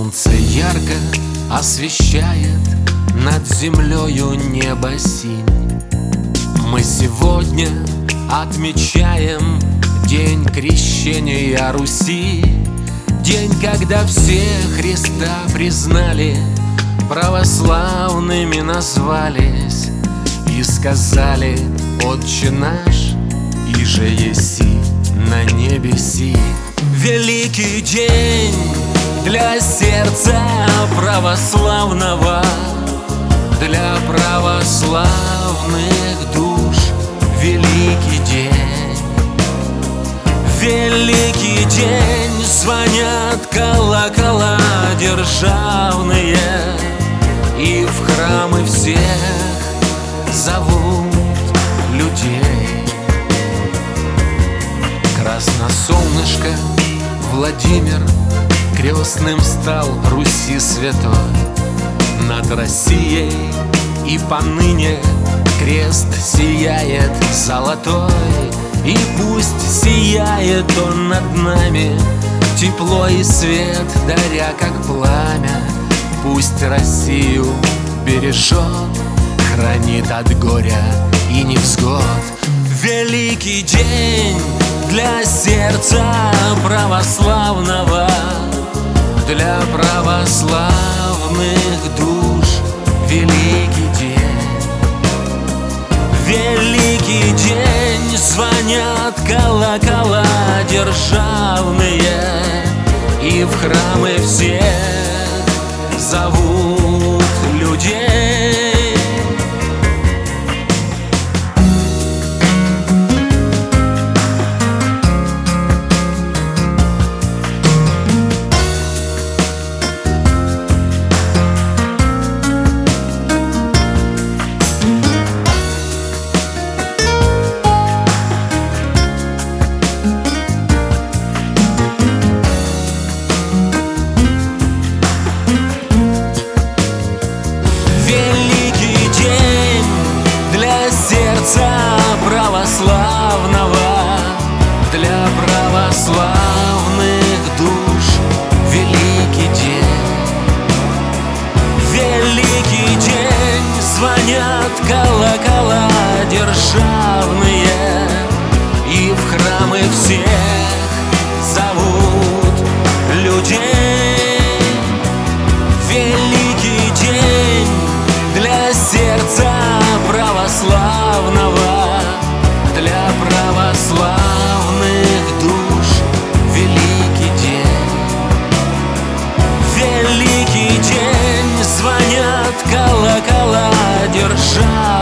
Солнце ярко освещает над землею небо синь. Мы сегодня отмечаем день крещения Руси, день, когда все Христа признали, православными назвались и сказали: «Отче наш, иже еси на небеси». Великий день для сердца православного, для православных душ. Великий день, великий день, звонят колокола державные, и в храмы всех зовут людей. Красносолнышко Владимир крестным стал Руси святой. Над Россией и поныне крест сияет золотой. И пусть сияет он над нами, тепло и свет даря, как пламя. Пусть Россию бережет, хранит от горя и невзгод. Великий день для сердца православного, для православных душ. Великий день, великий день, звонят колокола державные, и в храмы всех зовут людей. Православного, для православных душ. Великий день, великий день, звонят колокола державные, и в храмы всех зовут людей. Великий день для сердца православного, для православных душ. Великий день, великий день, звонят колокола державные,